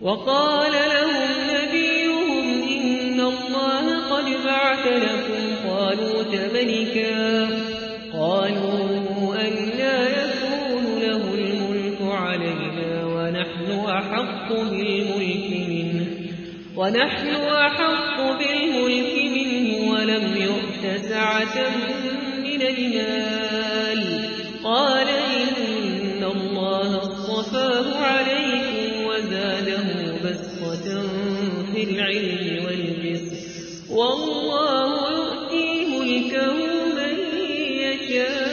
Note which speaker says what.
Speaker 1: وقال لهم نبيهم إن الله قد بعث لكم طالوت ملكا قالوا أنى يكون له الملك علينا ونحن أحق بالملك منه ولم يؤت سعة من المال قال إن الله اصطفاه عليكم وزاده بسطة في العلم والجسم والله يؤتي ملكه من يشاء